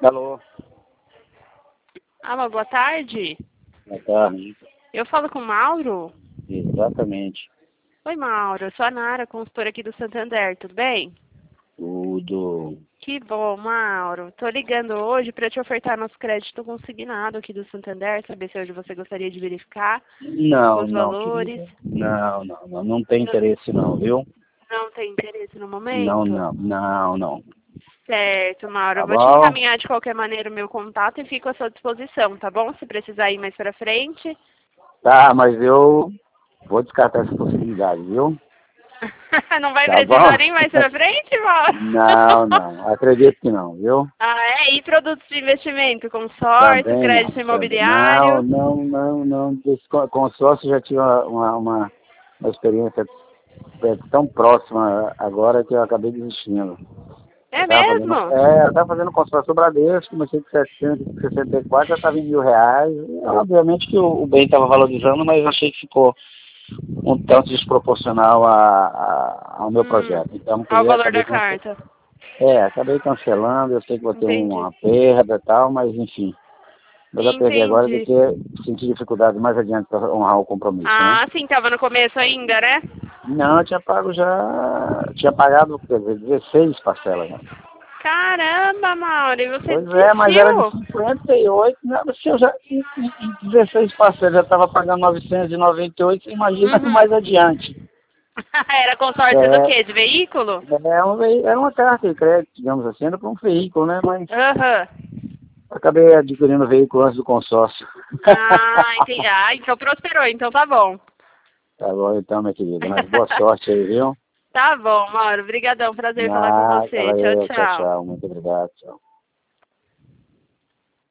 Alô, Alô, boa tarde. boa tarde. Eu falo com o Mauro? Exatamente. Oi, Mauro. Eu sou a Nara, consultora aqui do Santander, tudo bem? Tudo. Que bom, Mauro. Tô ligando hoje para te ofertar nosso crédito consignado aqui do Santander, saber se hoje você gostaria de verificar Não, os não, valores. querida. Não tem interesse não, viu? Não tem interesse no Não, momento? não, não, não. Certo, Mauro. Tá Eu vou te bom? encaminhar de qualquer maneira o meu contato e fico à sua disposição, tá bom? Se precisar ir mais para frente. Tá, mas eu vou descartar essa possibilidade, viu? Não vai Tá bom? precisar nem mais para frente, Mauro? Não, não. Acredito que não, viu? Ah, é? E produtos de investimento, consórcio, Também crédito não. Não, imobiliário? não, não, não. Esse consórcio já tive uma experiência tão próxima agora que eu acabei desistindo. É mesmo? Eu estava fazendo consórcio Bradesco, comecei com 764, já estava em R$ 1.000. E, obviamente que o bem estava valorizando, mas eu achei que ficou um tanto desproporcional ao meu projeto. Então, Ao valor da carta. acabei cancelando, eu sei que vou ter Entendi. uma perda e tal, mas enfim. Melhor perder agora do Entendi. que sentir dificuldade mais adiante para honrar o compromisso, né? Ah, sim, tava no começo ainda, né? Não, eu tinha pago tinha pagado, quer dizer, 16 parcelas, né? Caramba, Mauro, e você Pois é, mas era de desistiu? 58, né? Se eu já em 16 parcelas já estava pagando 998, você imagina Uhum. mais adiante. Era consórcio do É, quê? De veículo? era uma carta de crédito, digamos assim, era para um veículo, né? Mas Aham. acabei adquirindo o veículo antes do consórcio. Ah, entendi. Ah, então prosperou, então tá bom. Tá bom então, minha querida, mas boa sorte aí, viu? Tá bom, Mauro. Obrigadão. Prazer falar com Ah, você. Tchau, valeu, tchau, tchau. tchau, muito obrigado, tchau.